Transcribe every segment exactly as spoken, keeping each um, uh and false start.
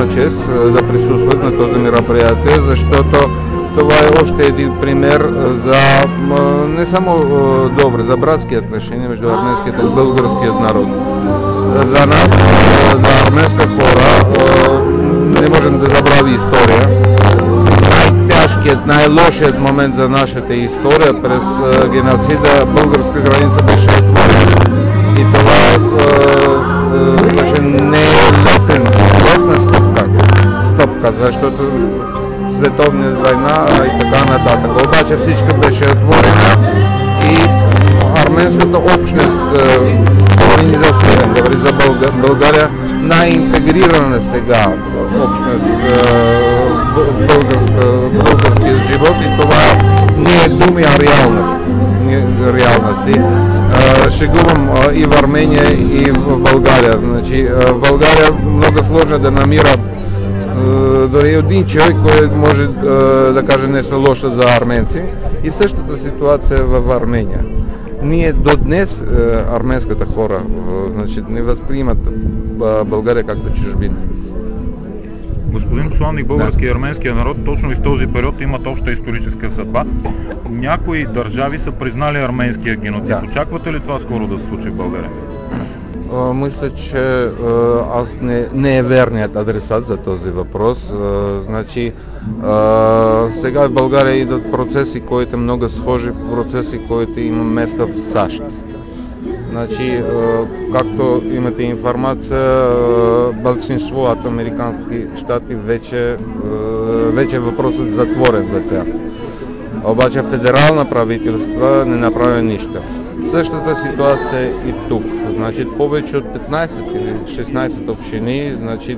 голяма чест да присъстват на този мероприятие, защото това е още един пример за не само добре, за братски отношения между арменският и българският народ. За нас, за арменска хора, не можем да забрави история. Най-тяжкият, най-лошият момент за нашата история през геноцида, българска граница беше отворена. И това беше не лесен, лесна стъпка, стъпка, защото световна война и така нататък. Обаче всичко беше отворена и арменската общност, говорим за Севен, говори за България, най-интегрирана сега общност в българския живот и това не е думи, а реалност. реалности. Шегувам и в Армения, и в България. Значи, в България много сложно да намира дори един човек, който може да каже нещо лошо за арменци. И същата ситуация в Армения. Ние до днес арменската хора значи, не възприемат България както чужбина. Господин посланник, българския и арменския народ точно и в този период имат обща историческа съдба. Някои държави са признали арменския геноцид. Да. Очаквате ли това скоро да се случи в България? А, мисля, че аз не, не е верният адресат за този въпрос. А, значи, а, сега в България идват процеси, които много схожи процеси, които има место в САЩ. Значи, както имате информация, большинство от американски щати вече, вече въпросът затворен за тях. Обаче федерална правителство не направи нищо. Същата ситуация и тук. Значи, повече от петнайсет или шестнайсет общини, значи,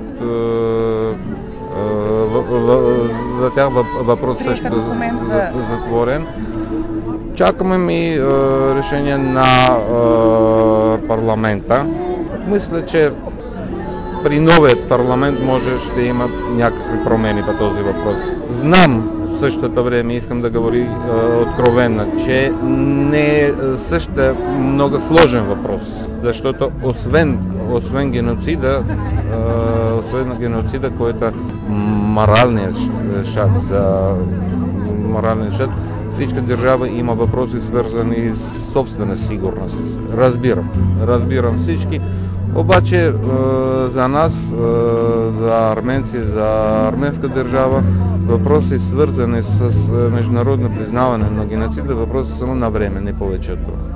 за тях въпрос също е затворен. Чакаме ми е, решение на е, парламента. Мисля, че при новият парламент може ще има някакви промени по този въпрос. Знам в същото време, искам да говори е, откровенно, че не е също много сложен въпрос, защото освен, освен геноцида, е, освен геноцида, който е моралният шаг за моралният шаг, всичка държава има въпроси свързани с собствена сигурност. Разбирам, разбирам всички. Обаче за нас, за арменци, за арменска държава, въпроси свързани с международно признаване на геноцида, въпроси само на време, не повече от това.